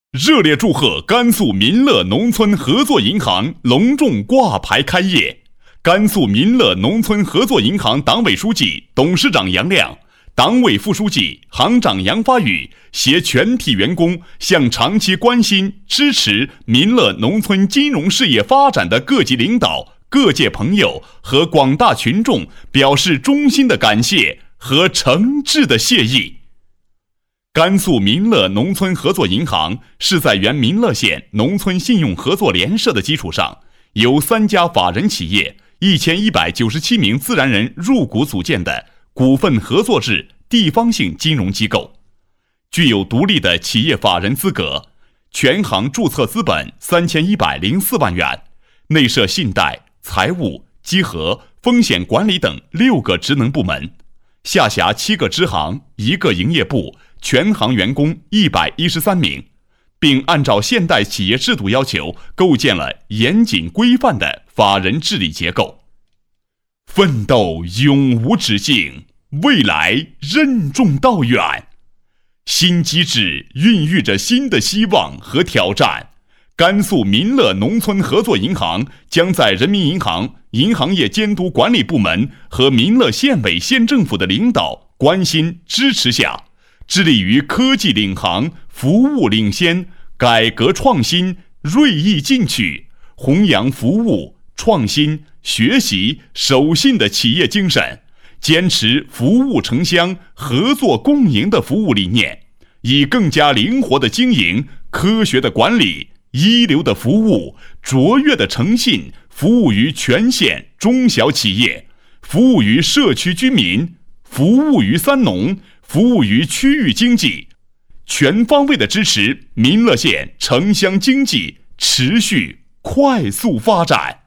热烈祝贺甘肃民乐农村合作银行隆重挂牌开业！甘肃民乐农村合作银行党委书记、董事长杨亮，党委副书记、行长杨发宇携全体员工向长期关心、支持民乐农村金融事业发展的各级领导、各界朋友和广大群众表示衷心的感谢和诚挚的谢意。甘肃民乐农村合作银行是在原民乐县农村信用合作联社的基础上，由3家法人企业、1197名自然人入股组建的股份合作制地方性金融机构，具有独立的企业法人资格，全行注册资本3104万元，内设信贷、财务、稽核、风险管理等6个职能部门，下辖7个支行、1个营业部，全行员工113名，并按照现代企业制度要求构建了严谨规范的法人治理结构。奋斗永无止境，未来任重道远。新机制孕育着新的希望和挑战。甘肃民乐农村合作银行将在人民银行银行业监督管理部门和民乐县委县政府的领导关心支持下，致力于科技领航、服务领先、改革创新、锐意进取，弘扬服务、创新、学习、守信的企业精神，坚持服务城乡、合作共赢的服务理念，以更加灵活的经营、科学的管理、一流的服务、卓越的诚信，服务于全县中小企业，服务于社区居民，服务于三农，服务于区域经济，全方位的支持民乐县城乡经济持续快速发展。